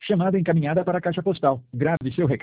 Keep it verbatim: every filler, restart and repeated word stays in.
Chamada encaminhada para a caixa postal. Grave seu recado.